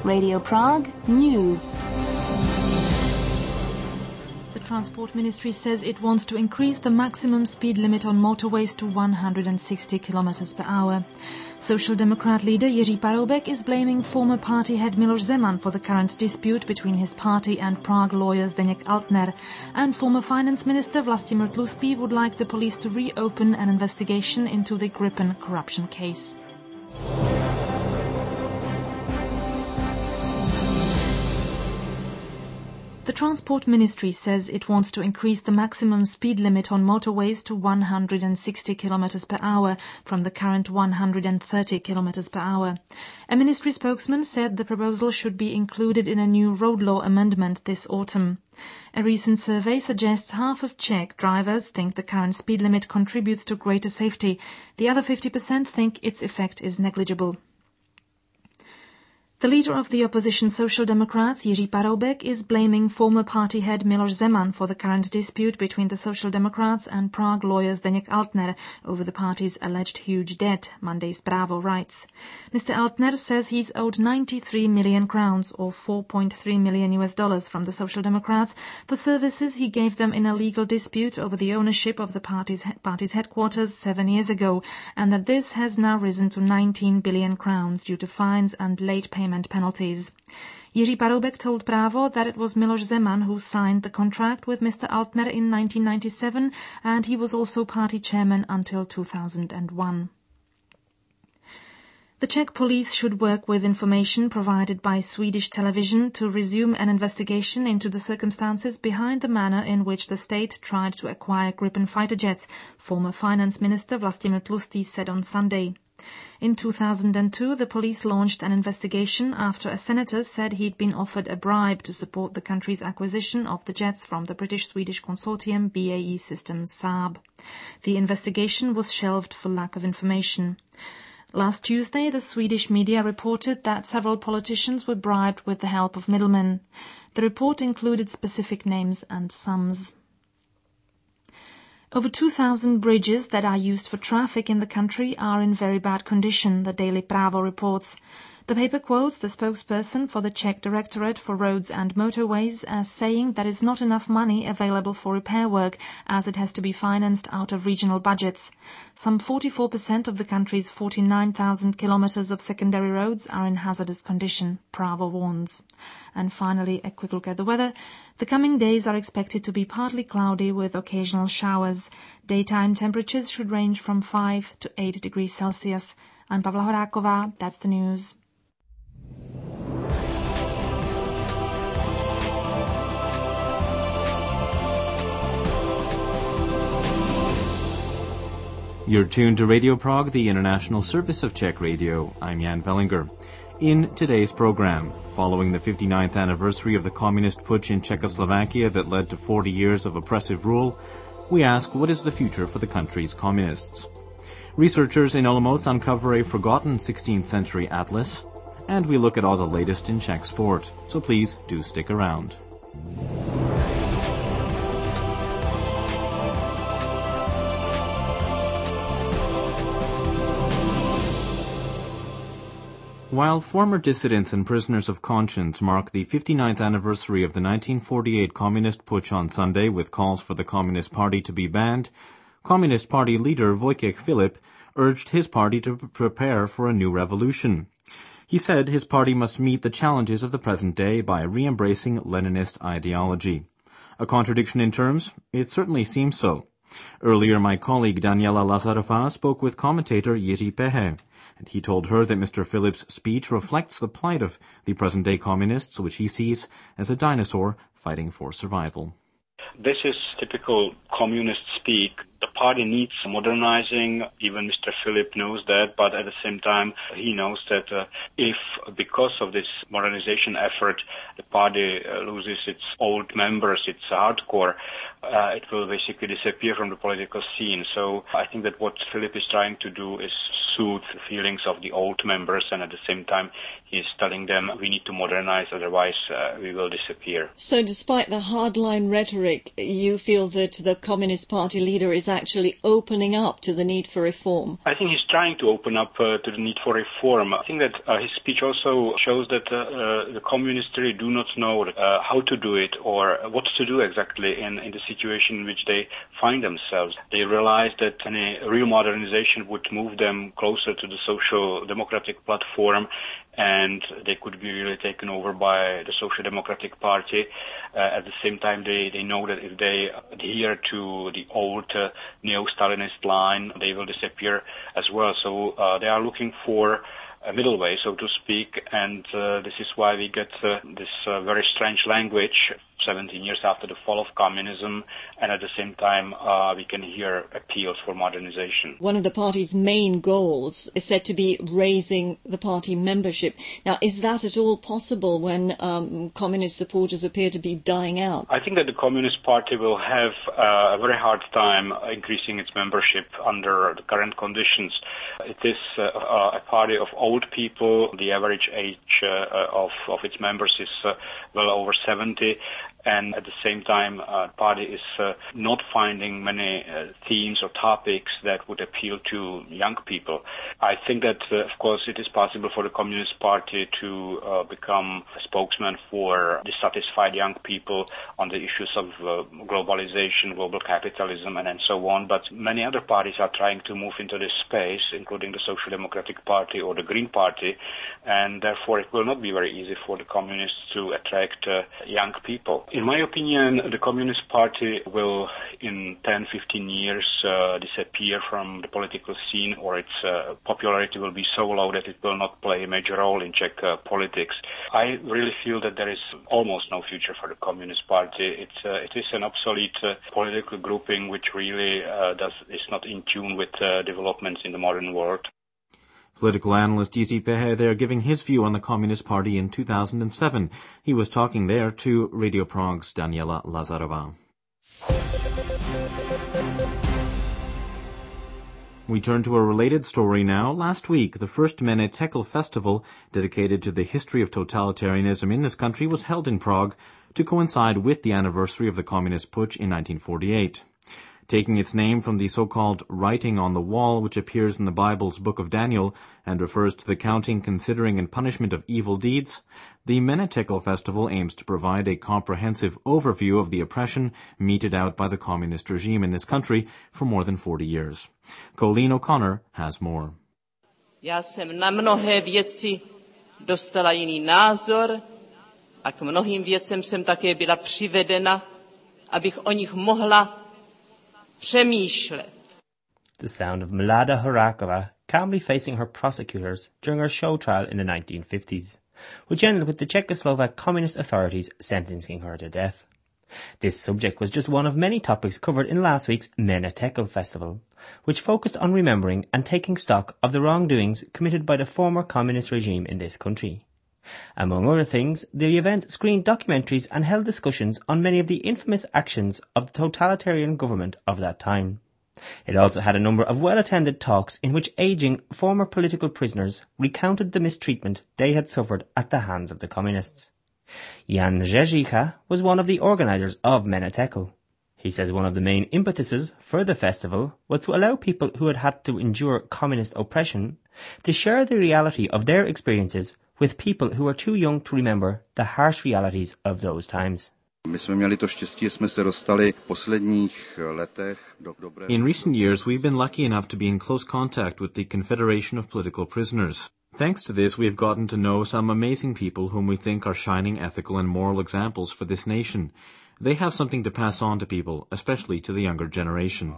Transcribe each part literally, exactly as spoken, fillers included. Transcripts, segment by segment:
Radio Prague News. The Transport Ministry says it wants to increase the maximum speed limit on motorways to one hundred sixty kilometers per hour. Social Democrat leader Jiří Paroubek is blaming former party head Miloš Zeman for the current dispute between his party and Prague lawyer Zdeněk Altner. And former Finance Minister Vlastimil Tlustý would like the police to reopen an investigation into the Gripen corruption case. The Transport Ministry says it wants to increase the maximum speed limit on motorways to one hundred sixty kilometers per hour from the current one hundred thirty kilometers per hour. A ministry spokesman said the proposal should be included in a new road law amendment this autumn. A recent survey suggests half of Czech drivers think the current speed limit contributes to greater safety. The other fifty percent think its effect is negligible. The leader of the opposition Social Democrats, Jiří Paroubek, is blaming former party head Miloš Zeman for the current dispute between the Social Democrats and Prague lawyer Zdeněk Altner over the party's alleged huge debt, Monday's Bravo writes. Mister Altner says he's owed ninety-three million crowns, or four point three million U S dollars, from the Social Democrats for services he gave them in a legal dispute over the ownership of the party's, party's headquarters seven years ago, and that this has now risen to nineteen billion crowns due to fines and late payment penalties. Jiří Paroubek told Bravo that it was Miloš Zeman who signed the contract with Mister Altner in nineteen ninety-seven, and he was also party chairman until two thousand one. The Czech police should work with information provided by Swedish television to resume an investigation into the circumstances behind the manner in which the state tried to acquire Gripen fighter jets, former Finance Minister Vlastimil Tlustý said on Sunday. In two thousand two, the police launched an investigation after a senator said he'd been offered a bribe to support the country's acquisition of the jets from the British-Swedish consortium B A E Systems Saab. The investigation was shelved for lack of information. Last Tuesday, the Swedish media reported that several politicians were bribed with the help of middlemen. The report included specific names and sums. Over two thousand bridges that are used for traffic in the country are in very bad condition, the Daily Právo reports. The paper quotes the spokesperson for the Czech Directorate for Roads and Motorways as saying there is not enough money available for repair work, as it has to be financed out of regional budgets. Some forty-four percent of the country's forty-nine thousand kilometers of secondary roads are in hazardous condition, Právo warns. And finally, a quick look at the weather. The coming days are expected to be partly cloudy with occasional showers. Daytime temperatures should range from five to eight degrees Celsius. I'm Pavla Horáková, that's the news. You're tuned to Radio Prague, the international service of Czech Radio. I'm Jan Vellinger. In today's program, following the fifty-ninth anniversary of the communist putsch in Czechoslovakia that led to forty years of oppressive rule, we ask what is the future for the country's communists. Researchers in Olomouc uncover a forgotten sixteenth century atlas, and we look at all the latest in Czech sport. So please do stick around. While former dissidents and prisoners of conscience mark the fifty-ninth anniversary of the nineteen forty-eight Communist Putsch on Sunday with calls for the Communist Party to be banned, Communist Party leader Vojtěch Filip urged his party to prepare for a new revolution. He said his party must meet the challenges of the present day by re-embracing Leninist ideology. A contradiction in terms? It certainly seems so. Earlier, my colleague Daniela Lazarova spoke with commentator Jiří Pehe, and he told her that Mister Filip's speech reflects the plight of the present-day communists, which he sees as a dinosaur fighting for survival. This is typical communist speak. The party needs modernizing. Even Mister Filip knows that, but at the same time, he knows that uh, if, because of this modernization effort, the party uh, loses its old members, its hardcore, uh, it will basically disappear from the political scene. So I think that what Filip is trying to do is soothe the feelings of the old members, and at the same time, he's telling them we need to modernize, otherwise uh, we will disappear. So despite the hardline rhetoric, you feel that the Communist Party leader is actually opening up to the need for reform? I think he's trying to open up uh, to the need for reform. I think that uh, his speech also shows that uh, uh, the communists really do not know uh, how to do it or what to do exactly in, in the situation in which they find themselves. They realize that any real modernization would move them closer to the social democratic platform, and they could be really taken over by the Social Democratic Party. Uh, at the same time, they, they know that if they adhere to the old uh, neo-Stalinist line, they will disappear as well. So uh, they are looking for a middle way, so to speak, and uh, this is why we get uh, this uh, very strange language seventeen years after the fall of communism, and at the same time uh, we can hear appeals for modernization. One of the party's main goals is said to be raising the party membership. Now, is that at all possible when um, communist supporters appear to be dying out? I think that the Communist Party will have uh, a very hard time increasing its membership under the current conditions. It is uh, a party of old people. The average age uh, of, of its members is uh, well over seventy. And at the same time, uh, the party is uh, not finding many uh, themes or topics that would appeal to young people. I think that, uh, of course, it is possible for the Communist Party to uh, become a spokesman for dissatisfied young people on the issues of uh, globalization, global capitalism, and, and so on. But many other parties are trying to move into this space, including the Social Democratic Party or the Green Party, and therefore it will not be very easy for the communists to attract uh, young people. In my opinion, the Communist Party will, in ten, fifteen years, uh, disappear from the political scene, or its uh, popularity will be so low that it will not play a major role in Czech uh, politics. I really feel that there is almost no future for the Communist Party. It's, uh, it is an obsolete uh, political grouping which really uh, does, is not in tune with uh, developments in the modern world. Political analyst Jiří Pehe there giving his view on the Communist Party in two thousand seven. He was talking there to Radio Prague's Daniela Lazarova. We turn to a related story now. Last week, the first Mene Tekel festival, dedicated to the history of totalitarianism in this country, was held in Prague to coincide with the anniversary of the Communist Putsch in nineteen forty-eight. Taking its name from the so-called writing on the wall, which appears in the Bible's Book of Daniel and refers to the counting, considering, and punishment of evil deeds, the Mene Tekel festival aims to provide a comprehensive overview of the oppression meted out by the communist regime in this country for more than forty years. Colleen O'Connor has more. Já jsem na mnohé věci dostala jiný názor a k mnohým věcem jsem také byla přivedena, abych o nich mohla přemýšlet. The sound of Mlada Horakova calmly facing her prosecutors during her show trial in the nineteen fifties, which ended with the Czechoslovak communist authorities sentencing her to death. This subject was just one of many topics covered in last week's Mene Tekel festival, which focused on remembering and taking stock of the wrongdoings committed by the former communist regime in this country. Among other things, the event screened documentaries and held discussions on many of the infamous actions of the totalitarian government of that time. It also had a number of well-attended talks in which aging former political prisoners recounted the mistreatment they had suffered at the hands of the communists. Jan Rzezicha was one of the organisers of Mene Tekel. He says one of the main impetuses for the festival was to allow people who had had to endure communist oppression to share the reality of their experiences with people who are too young to remember the harsh realities of those times. In recent years, we've been lucky enough to be in close contact with the Confederation of Political Prisoners. Thanks to this, we have gotten to know some amazing people whom we think are shining ethical and moral examples for this nation. They have something to pass on to people, especially to the younger generation.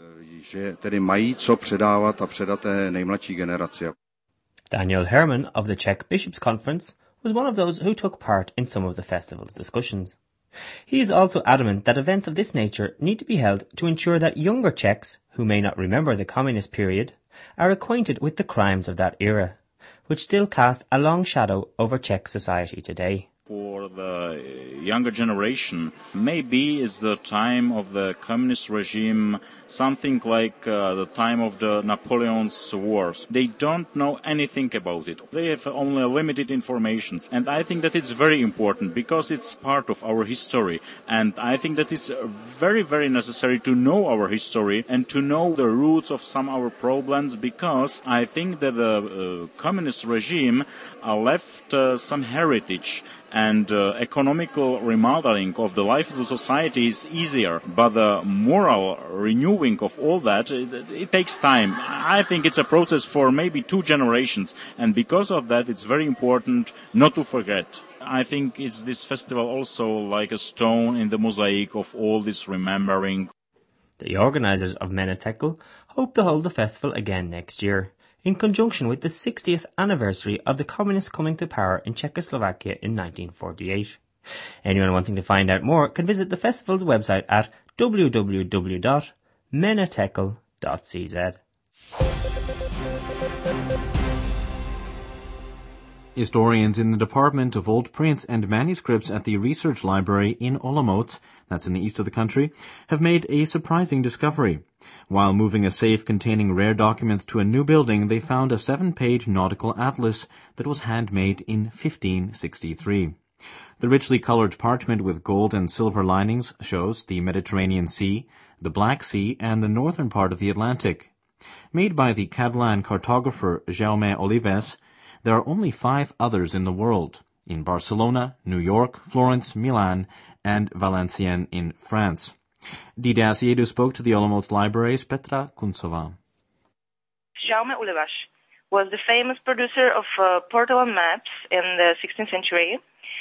Daniel Herman of the Czech Bishops' Conference was one of those who took part in some of the festival's discussions. He is also adamant that events of this nature need to be held to ensure that younger Czechs, who may not remember the communist period, are acquainted with the crimes of that era, which still cast a long shadow over Czech society today. For the younger generation, maybe is the time of the communist regime something like uh, the time of the Napoleon's wars. They don't know anything about it. They have only limited information. And I think that it's very important because it's part of our history. And I think that it's very, very necessary to know our history and to know the roots of some of our problems, because I think that the uh, communist regime uh, left uh, some heritage. And uh, economical remodeling of the life of the society is easier, but the moral renewing of all that, it, it takes time. I think it's a process for maybe two generations, and because of that, it's very important not to forget. I think it's this festival also like a stone in the mosaic of all this remembering. The organisers of Menetekel hope to hold the festival again next year, in conjunction with the sixtieth anniversary of the communists coming to power in Czechoslovakia in nineteen forty-eight. Anyone wanting to find out more can visit the festival's website at w w w dot menetekel dot c z. Historians in the Department of Old Prints and Manuscripts at the Research Library in Olomouc, that's in the east of the country, have made a surprising discovery. While moving a safe containing rare documents to a new building, they found a seven-page nautical atlas that was handmade in fifteen sixty-three. The richly colored parchment with gold and silver linings shows the Mediterranean Sea, the Black Sea, and the northern part of the Atlantic. Made by the Catalan cartographer Jaume Olives, there are only five others in the world, in Barcelona, New York, Florence, Milan, and Valenciennes in France. Didi Asiedu spoke to the Olomouc Library's Petra Kuncová. Jaume Olives was the famous producer of uh, porcelain maps in the sixteenth century,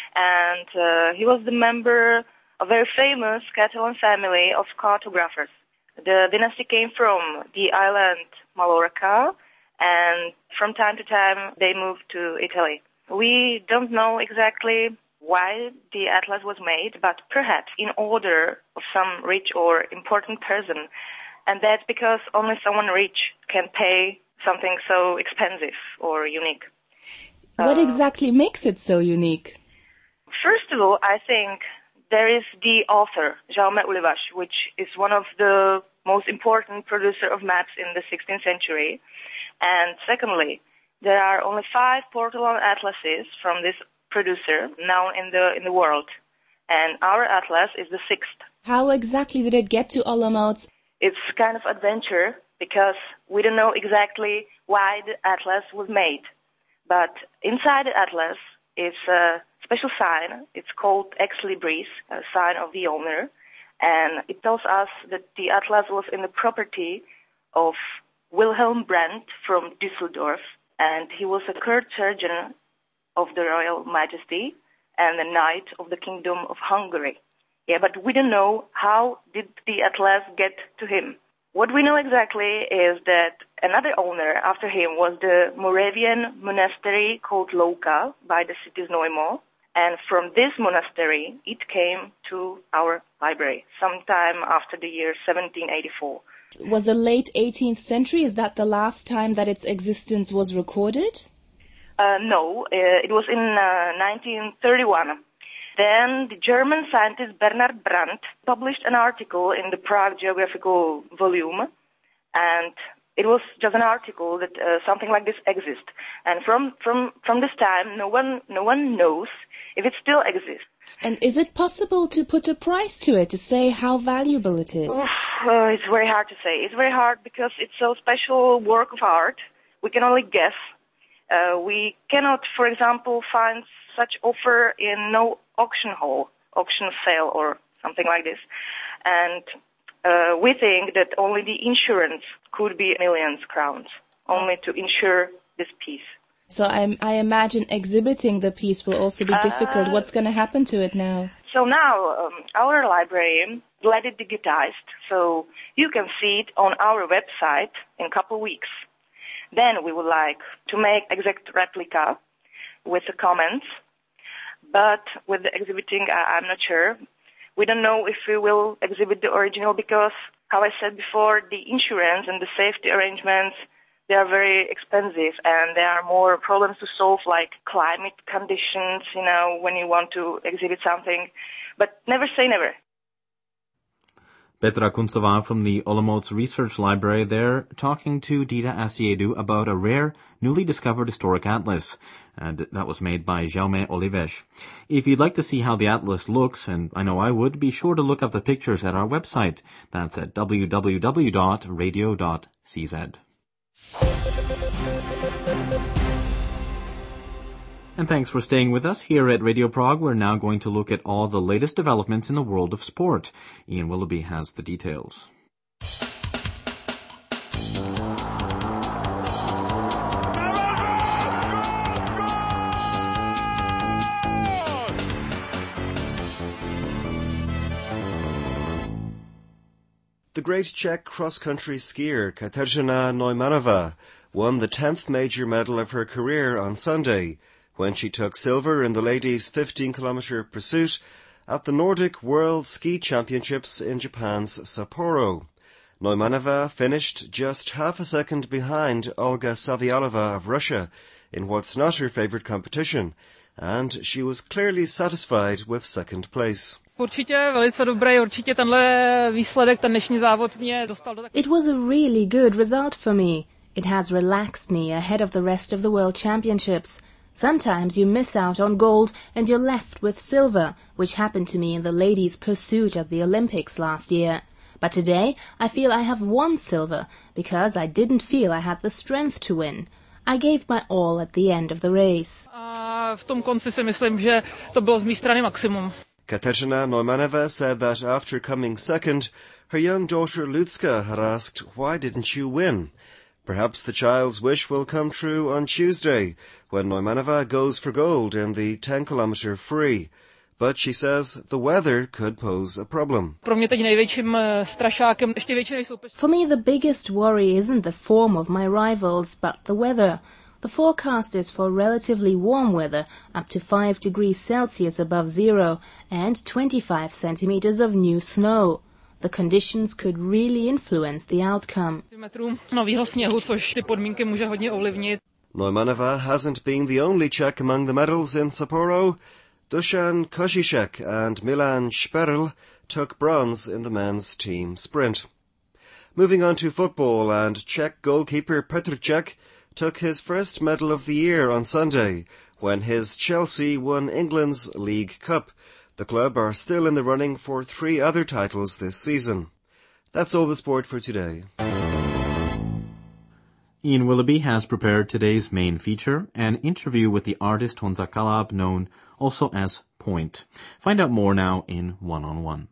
and uh, he was the member of a very famous Catalan family of cartographers. The dynasty came from the island Mallorca, and from time to time they moved to Italy. We don't know exactly why the atlas was made, but perhaps in order of some rich or important person, and that's because only someone rich can pay something so expensive or unique. What uh, exactly makes it so unique? First of all, I think there is the author, Jaume Olives, which is one of the most important producer of maps in the sixteenth century. And secondly, there are only five porcelain atlases from this producer known in the in the world, and our atlas is the sixth. How exactly did it get to Olomouc? It's kind of adventure because we don't know exactly why the atlas was made, but inside the atlas is a special sign. It's called Ex Libris, a sign of the owner, and it tells us that the atlas was in the property of Wilhelm Brandt from Düsseldorf, and he was a court surgeon of the Royal Majesty and a knight of the Kingdom of Hungary. Yeah, but we don't know how did the atlas get to him. What we know exactly is that another owner after him was the Moravian monastery called Louka by the city's Neumo, and from this monastery it came to our library sometime after the year seventeen eighty-four. Was the late eighteenth century, is that the last time that its existence was recorded? Uh, no, uh, it was in uh, nineteen thirty-one. Then the German scientist Bernhard Brandt published an article in the Prague Geographical volume, and it was just an article that uh, something like this exists. And from, from, from this time, no one, no one knows if it still exists. And is it possible to put a price to it, to say how valuable it is? Oof, uh, it's very hard to say. It's very hard because it's so special work of art. We can only guess. Uh, we cannot, for example, find such offer in no auction hall, auction sale or something like this. And uh, we think that only the insurance could be millions crowns, only to insure this piece. So I, I imagine exhibiting the piece will also be difficult. Uh, What's going to happen to it now? So now um, our library let it digitized, so you can see it on our website in a couple of weeks. Then we would like to make exact replica with the comments, but with the exhibiting, I, I'm not sure. We don't know if we will exhibit the original because, how I said before, the insurance and the safety arrangements they are very expensive, and there are more problems to solve, like climate conditions, you know, when you want to exhibit something. But never say never. Petra Kuncová from the Olomouc Research Library there, talking to Dita Asiedu about a rare, newly discovered historic atlas, and that was made by Jaume Olives. If you'd like to see how the atlas looks, and I know I would, be sure to look up the pictures at our website. That's at w w w dot radio dot c z. And thanks for staying with us. Here at Radio Prague, we're now going to look at all the latest developments in the world of sport. Ian Willoughby has the details. The great Czech cross-country skier Kateřina Neumannová won the tenth major medal of her career on Sunday, when she took silver in the ladies' fifteen-kilometre pursuit at the Nordic World Ski Championships in Japan's Sapporo. Neumannová finished just half a second behind Olga Savialova of Russia in what's not her favourite competition, and she was clearly satisfied with second place. It was a really good result for me. It has relaxed me ahead of the rest of the World Championships. Sometimes you miss out on gold and you're left with silver, which happened to me in the ladies' pursuit at the Olympics last year. But today I feel I have won silver because I didn't feel I had the strength to win. I gave my all at the end of the race. Kateřina Neumannová said that after coming second, her young daughter Lucka had asked, "Why didn't you win?" Perhaps the child's wish will come true on Tuesday, when Neumannová goes for gold in the ten-kilometre free. But she says the weather could pose a problem. For me, the biggest worry isn't the form of my rivals, but the weather. The forecast is for relatively warm weather, up to five degrees Celsius above zero, and twenty-five centimeters of new snow. The conditions could really influence the outcome. Neumannová hasn't been the only Czech among the medals in Sapporo. Dusan Košišek and Milan Šperl took bronze in the men's team sprint. Moving on to football, and Czech goalkeeper Petr Cech took his first medal of the year on Sunday when his Chelsea won England's League Cup. The club are still in the running for three other titles this season. That's all the sport for today. Ian Willoughby has prepared today's main feature, an interview with the artist Honza Kalab, known also as Point. Find out more now in One on One.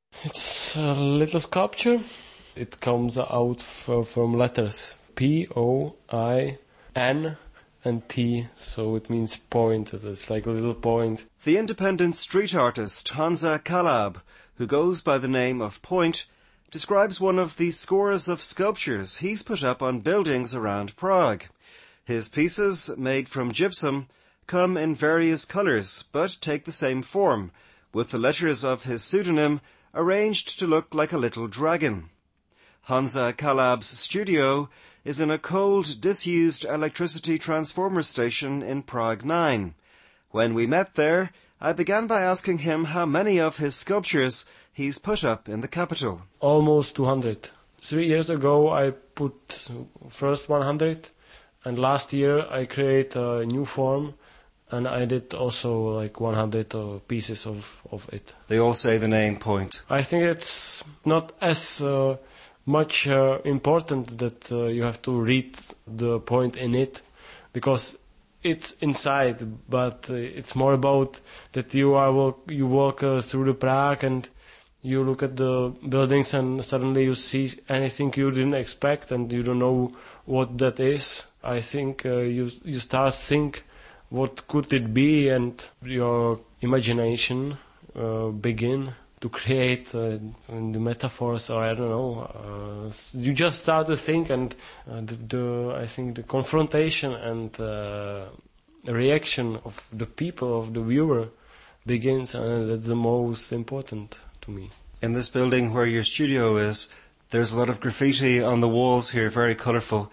It's a little sculpture. It comes out f- from letters P, O, I, N, and T, so it means point. It's like a little point. The independent street artist Honza Kalab, who goes by the name of Point, describes one of the scores of sculptures he's put up on buildings around Prague. His pieces, made from gypsum, come in various colours, but take the same form, with the letters of his pseudonym arranged to look like a little dragon. Honza Kalab's studio is in a cold, disused electricity transformer station in Prague nine. When we met there, I began by asking him how many of his sculptures he's put up in the capital. Almost two hundred. Three years ago I put first one hundred, and last year I create a new form, and I did also like one hundred uh, pieces of, of it. They all say the name Point. I think it's not as uh, much uh, important that uh, you have to read the point in it, because it's inside, but uh, it's more about that you are walk, you walk uh, through the Prague and you look at the buildings and suddenly you see anything you didn't expect and you don't know what that is. I think uh, you you start think what could it be, and your imagination uh, begin to create uh, the metaphors, or I don't know. Uh, you just start to think, and uh, the, the I think the confrontation and uh, reaction of the people, of the viewer, begins, and that's the most important to me. In this building where your studio is, there's a lot of graffiti on the walls here, very colourful.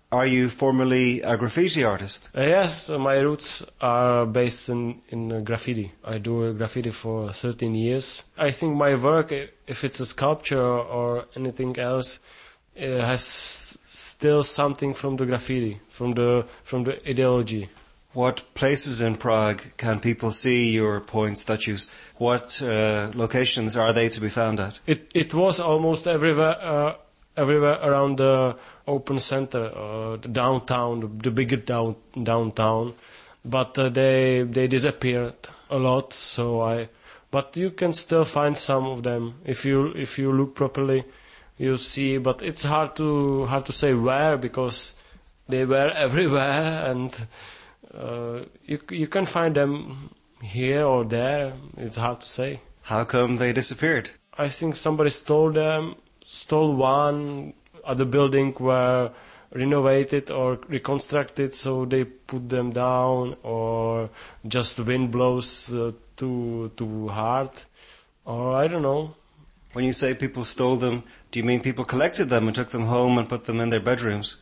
Are you formerly a graffiti artist? Uh, yes, uh, my roots are based in, in uh, graffiti. I do uh, graffiti for thirteen years. I think my work, if it's a sculpture or anything else, it has still something from the graffiti, from the from the ideology. What places in Prague can people see your points, statues? What uh, locations are they to be found at? It it was almost everywhere, uh, everywhere around the open center, uh, the downtown, the, the bigger down, downtown, but uh, they they disappeared a lot. So I, but you can still find some of them if you if you look properly, you see. But it's hard to hard to say where, because they were everywhere, and uh, you you can find them here or there. It's hard to say. How come they disappeared? I think somebody stole them, stole one. Other building were renovated or reconstructed, so they put them down, or just the wind blows uh, too too hard, or I don't know. When you say people stole them, do you mean people collected them and took them home and put them in their bedrooms?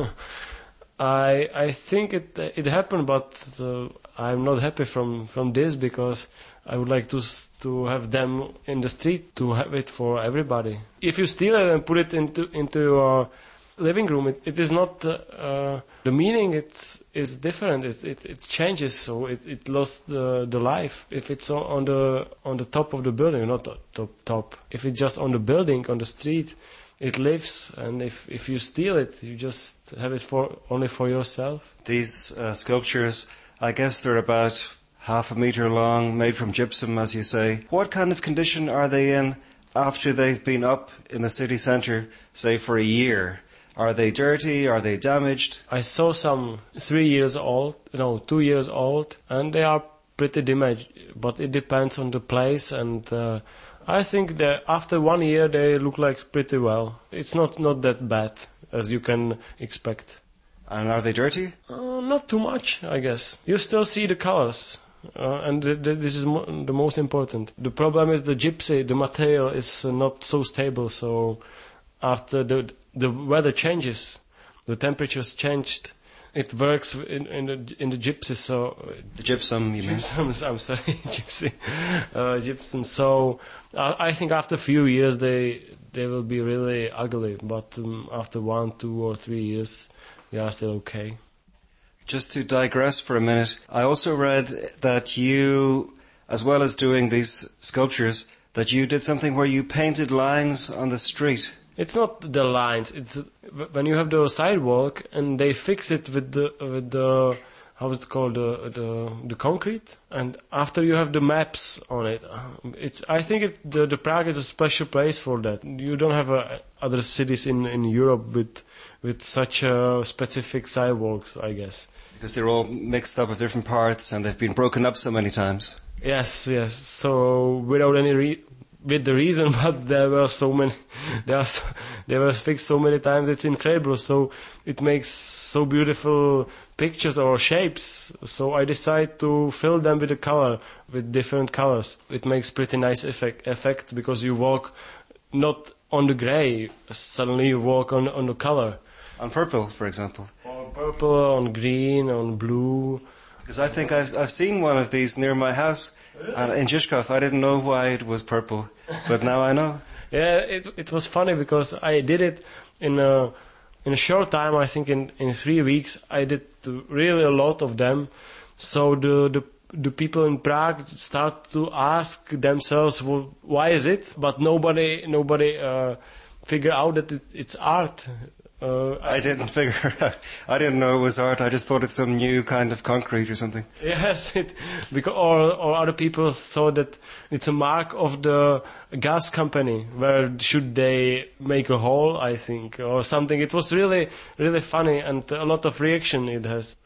I I think it it happened, but uh, I'm not happy from, from this, because I would like to to have them in the street, to have it for everybody. If you steal it and put it into into your living room, it, it is not uh, uh, the meaning. It's is different. It, it it changes, so it, it lost the the life. If it's on, on the on the top of the building, not top top. If it's just on the building, on the street, it lives. And if if you steal it, you just have it for only for yourself. These uh, sculptures, I guess they're about half a metre long, made from gypsum, as you say. What kind of condition are they in after they've been up in the city centre, say, for a year? Are they dirty? Are they damaged? I saw some three years old, no, two years old, and they are pretty damaged, but it depends on the place, and uh, I think that after one year they look like pretty well. It's not, not that bad, as you can expect. And are they dirty? Uh, not too much, I guess. You still see the colors, uh, and th- th- this is mo- the most important. The problem is the gypsy, the material is uh, not so stable, so after the the weather changes, the temperatures changed, it works in, in the in the gypsy. So the gypsum, you gypsum, mean? I'm sorry, gypsy, uh, gypsum. So uh, I think after a few years they they will be really ugly, but um, after one, two, or three years, we are still okay. Just to digress for a minute, I also read that you, as well as doing these sculptures, that you did something where you painted lines on the street. It's not the lines. It's when you have the sidewalk and they fix it with the with the how is it called the the the concrete, and after you have the maps on it. It's I think it, the the Prague is a special place for that. You don't have uh, other cities in in Europe with with such uh, specific sidewalks, I guess. Because they're all mixed up with different parts and they've been broken up so many times. Yes, yes. So without any re- with the reason, but there were so many, there are so, they were fixed so many times. It's incredible. So it makes so beautiful pictures or shapes. So I decided to fill them with a color, with different colors. It makes pretty nice effect, effect because you walk not on the gray. Suddenly you walk on on the color. On purple, for example. On purple, on green, on blue. Because I think I've I've seen one of these near my house, and in Žižkov. I didn't know why it was purple, but now I know. Yeah, it it was funny because I did it in a in a short time. I think in, in three weeks I did really a lot of them. So the the the people in Prague start to ask themselves, well, why is it? But nobody nobody uh, figure out that it, it's art. Uh, I didn't figure out. I didn't know it was art. I just thought it's some new kind of concrete or something. Yes, it, because or, or other people thought that it's a mark of the gas company. Where should they make a hole? I think, or something. It was really, really funny, and a lot of reaction it has.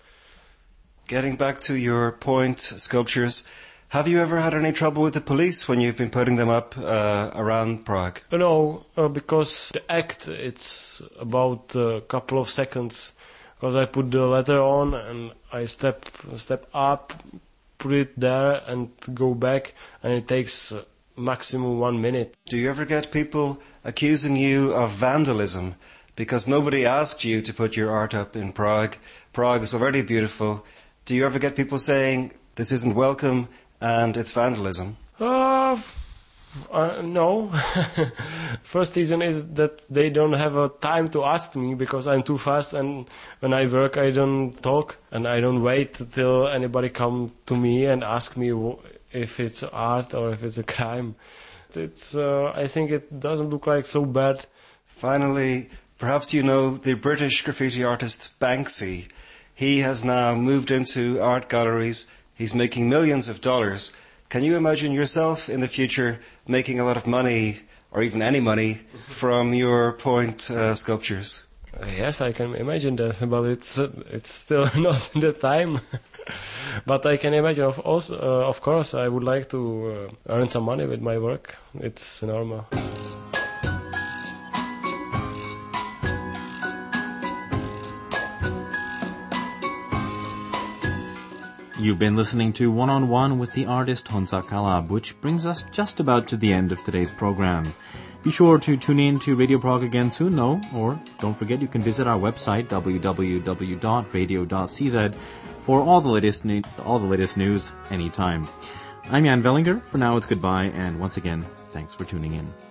Getting back to your point sculptures. Have you ever had any trouble with the police when you've been putting them up uh, around Prague? No, uh, because the act, it's about a couple of seconds. Because I put the letter on and I step step up, put it there and go back, and it takes uh, maximum one minute. Do you ever get people accusing you of vandalism because nobody asked you to put your art up in Prague. Prague is already beautiful. Do you ever get people saying this isn't welcome and it's vandalism? Uh, uh, no. First reason is that they don't have a time to ask me because I'm too fast, and when I work I don't talk and I don't wait till anybody come to me and ask me if it's art or if it's a crime. It's uh, I think it doesn't look like so bad. Finally, perhaps you know the British graffiti artist Banksy. He has now moved into art galleries. He's making millions of dollars. Can you imagine yourself in the future making a lot of money, or even any money, from your point uh, sculptures? Uh, yes, I can imagine that, but it's uh, it's still not the time. But I can imagine, of, also, uh, of course, I would like to uh, earn some money with my work. It's normal. You've been listening to One-on-One with the artist Honza Kalab, which brings us just about to the end of today's program. Be sure to tune in to Radio Prague again soon, though, or don't forget you can visit our website, w w w dot radio dot c z, for all the latest ne- all the latest news anytime. I'm Jan Vellinger. For now, it's goodbye, and once again, thanks for tuning in.